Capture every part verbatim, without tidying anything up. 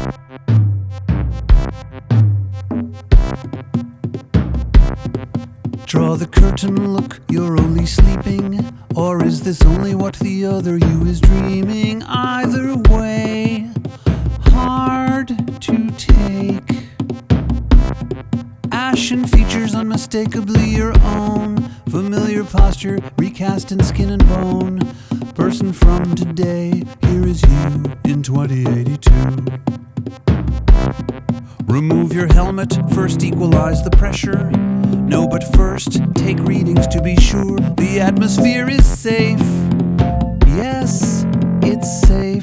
Draw the curtain, look, you're only sleeping. Or is this only what the other you is dreaming? Either way, hard to take. Ashen features unmistakably your own. Familiar posture, recast in skin and bone. Person from today, here is you in twenty eighty-two. Remove your helmet, first equalize the pressure. No, but first, take readings to be sure the atmosphere is safe. Yes, it's safe.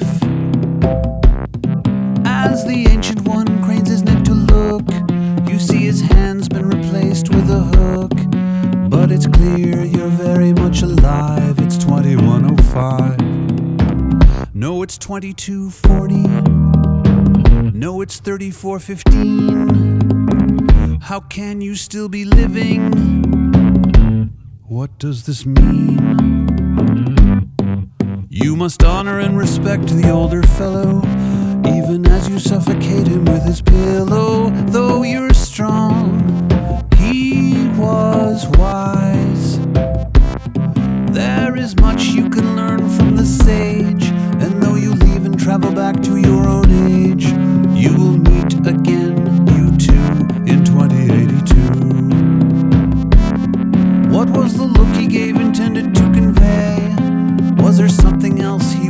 As the Ancient One cranes his neck to look, you see his hand's been replaced with a hook. But it's clear you're very much alive. It's twenty-one oh five. No, it's twenty-two forty. No, it's thirty-four fifteen. How can you still be living? What does this mean? You must honor and respect the older fellow, even as you suffocate him with his pillow. Though you're strong, he was wise. There is much you can learn from the sage, and though you leave and travel back to your own age, you will meet again, you two, in twenty eighty-two. What was the look he gave intended to convey? Was there something else he